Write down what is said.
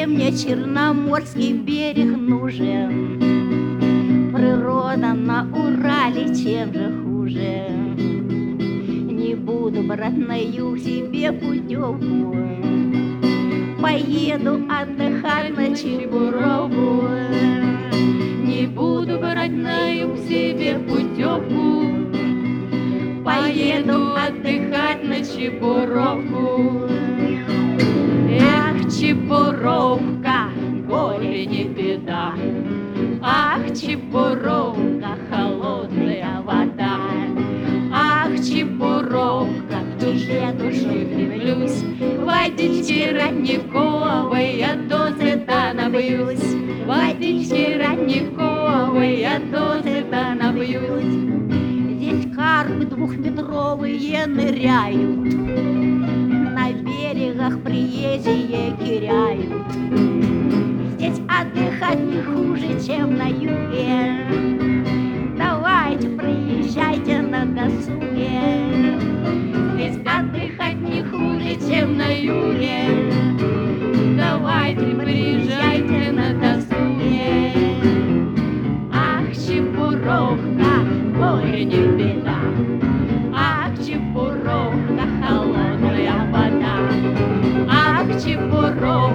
мне черноморский берег нужен. Природа на Урале чем же хуже? Не буду брать на юг себе путевку, поеду отдыхать на Чебуровку. Не буду брать на юг себе путевку, поеду отдыхать на Чебуровку. Эх, Чебуровка, горе не беда, ах, Чебуровка, холодная вода. Ах, Чебуровка, в тебе душой кривлюсь, водички родниковой я досыта напьюсь, водички родниковой я досыта напьюсь. Здесь карпы двухметровые ныряют, на берегах приезжие киряют. Здесь отдыхать не хуже, чем на юге. Давайте, приезжайте на досуге. Здесь отдыхать не хуже, чем на юге. Давайте, приезжайте на досуге. Ах, Чебуровка, горе не беда, ах, Чебуровка, холодная вода. Ах, Чебуровка,